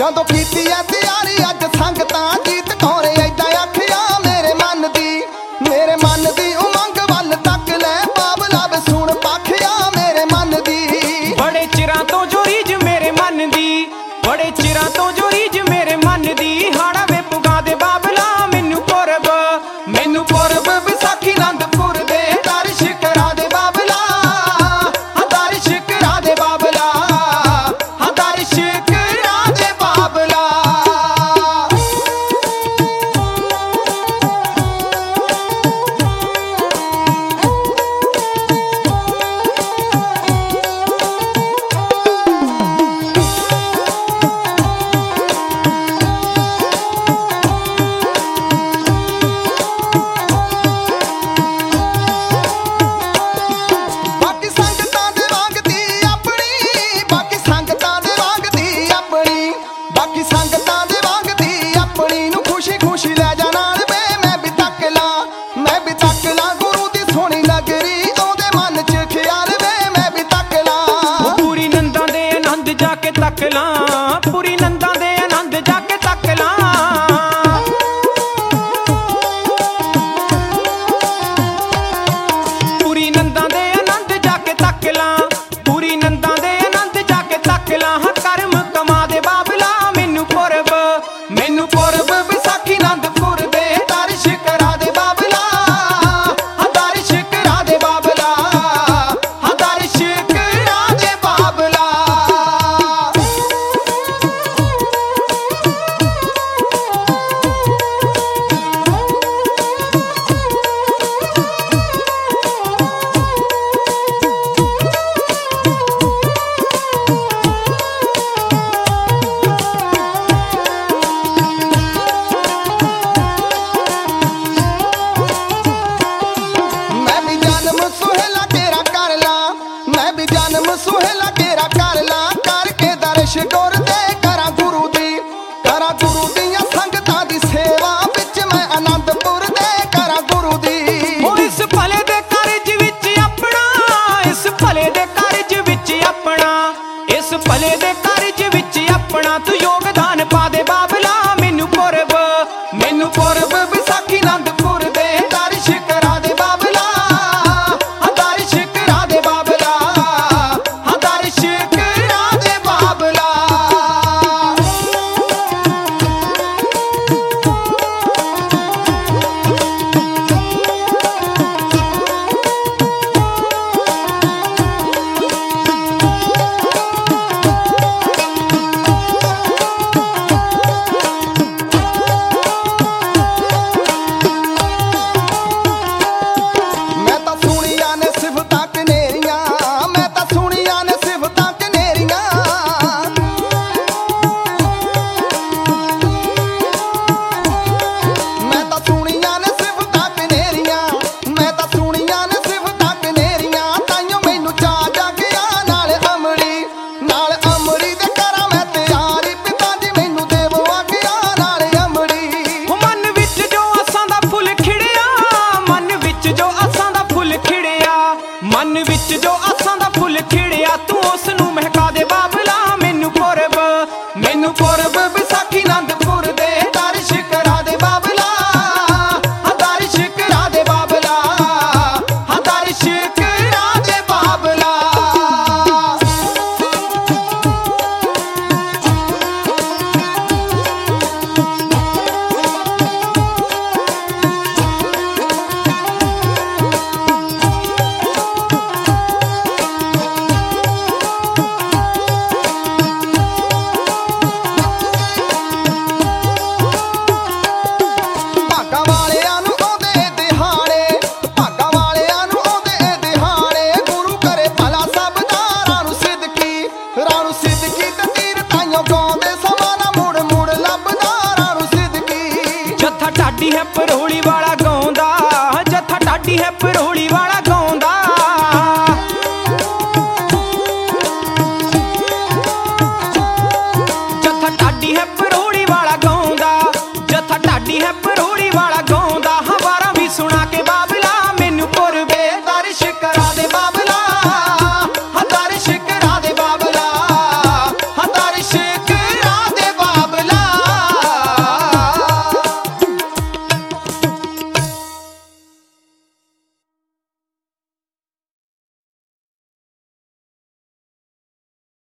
कदों कीती है तैयारी अज संगतां गीत कौरे ऐदां आखिया मेरे मन दी उमंग वल तक ले बाबला वे सुन पाखिया मेरे मन दी। बड़े चिरां तो जो रीज मेरे मन दी, बड़े चिरां तो जो रीज मेरे मन दी, हाड़ा वे पुगा दे बाबला मैनू पुरब विसाखी आनंदपुर दे दर्श करा दे बाबला, दर्श करा दे बाबला, दर्श करा दे बाबला। पूरी नंदा दे आनंद जाके तक ला, पूरी नंदा दे आनंद जाके तक ला, पूरी नंदा दे आनंद जाके तक ला। कर्म कमा दे बाबला मैनू पुरब विसाखी आनंदपुर दे दर्श करा दे बाबला, दर्श करा दे बाबला, दर्श करा दे बाबला। सुहेला तेरा कर ला करके दर्श गुर दे करा गुरु दियां संगतां दी सेवा विच मैं आनंदपुर दे करा गुरु दी। इस भले दे कारज विच अपना, इस भले दे कारज विच अपना, इस भले दे कारज विच अपना तू योगदान पा दे बाबला मैनू पुरब विसाखी आनंदपुर दे दर्श करा दे बाबला, दर्श करा दे बाबला, दर्श करा दे बाबला। मन विच जो आसां दा फुल खिड़िया तू